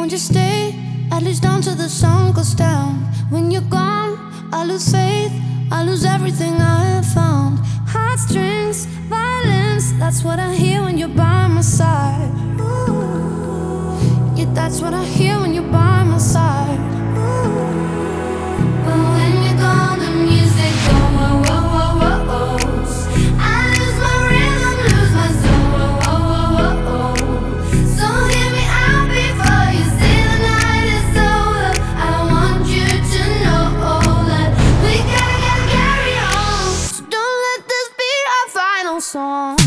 Won't you stay, at least until the sun goes down? When you're gone, I lose faith, I lose everything I have found. Heartstrings, violence, that's what I hear when you're by my side. Yeah, that's what I hear when you're by my side. But when you're gone, the music goes whoa, whoa, whoa, whoa, whoa. I lose my rhythm, lose my soul, whoa, whoa, whoa, whoa. So hear me out before you say the night is over. I want you to know that we gotta carry on. So don't let this be our final song.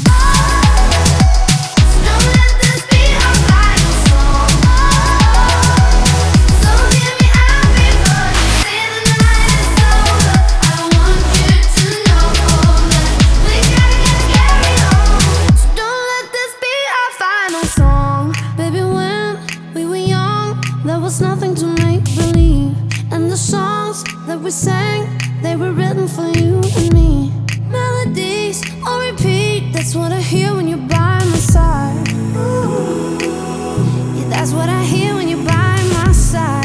Nothing to make believe, and the songs that we sang, they were written for you and me. Melodies on repeat, that's what I hear when you're by my side. Yeah, that's what I hear when you're by my side.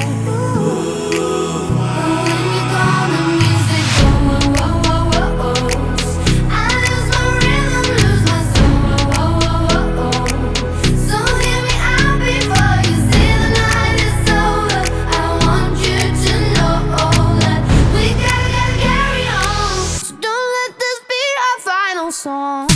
Song.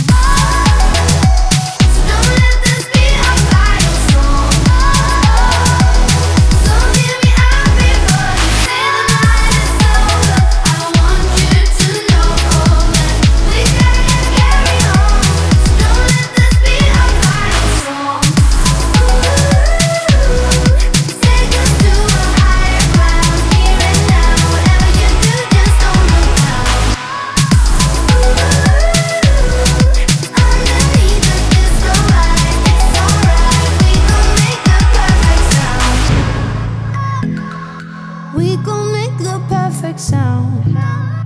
We gon' make the perfect sound.